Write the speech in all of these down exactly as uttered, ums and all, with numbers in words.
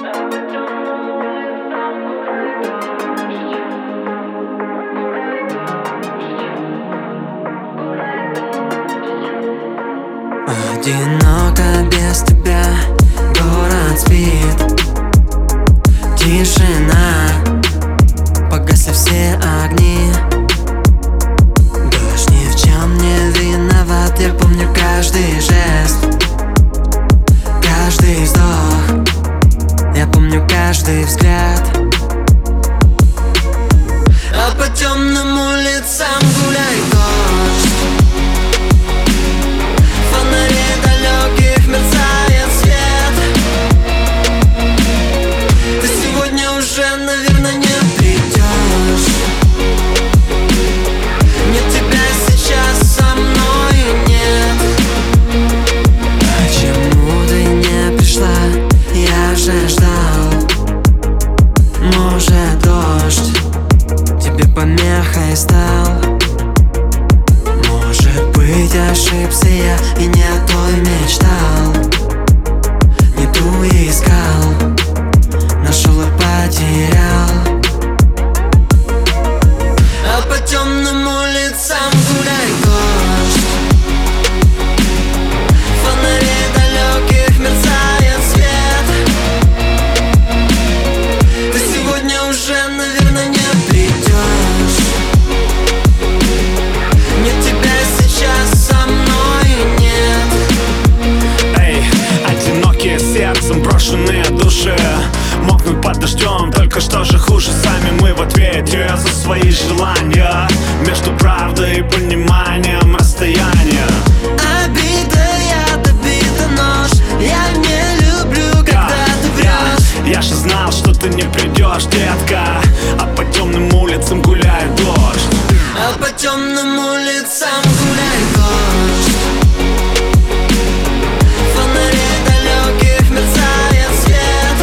Одиноко без тебя, город спит, тишина, погасли все огни. Дождь ни в чем не виноват, я помню каждый жест, каждый вздох, я помню каждый взгляд. А по темным улицам гуляет дождь, фонарей далеких мерцает свет. Ты сегодня уже, наверное, не придешь. Нет тебя сейчас со мной нет. Почему ты не пришла? Я же ждал. Может, дождь тебе помехой стал? Может быть, ошибся я и не о той мечтал, не ту искал, нашел и потерял. А по темным улицам гуляет дождь, фонарей далеких мерцает свет. Ты сегодня уже, наверное, не придешь. Нет тебя сейчас со мной нет. Эй, одинокие сердцем, брошенные души мокнут под дождем, только что же хуже. Сами мы в ответе за свои желания, между правдой и пониманием расстояния. Обида, яд, обида, нож. Я не люблю, когда Я, ты врешь. я, я же знал, что ты не придешь, детка. А по темным улицам гуляет дождь. А по темным улицам гуляет дождь, фонарей далеких мерцает свет.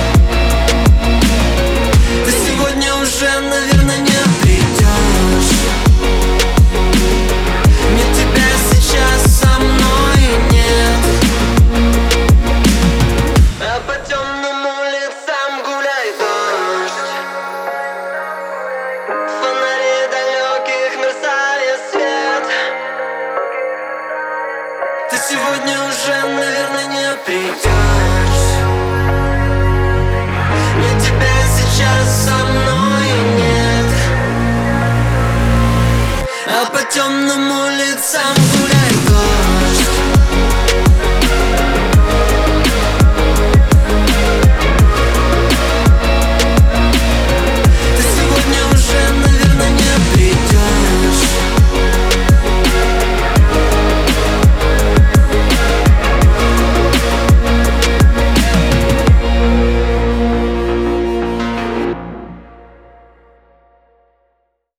Ты сегодня уже, наверное, не придешь. Нет тебя сейчас со мной нет. А по темным улицам гуляет дождь, фонарей далеких мерцает свет. Ты сегодня уже, наверное, не придешь. Нет тебя сейчас со мной нет. А по темным улицам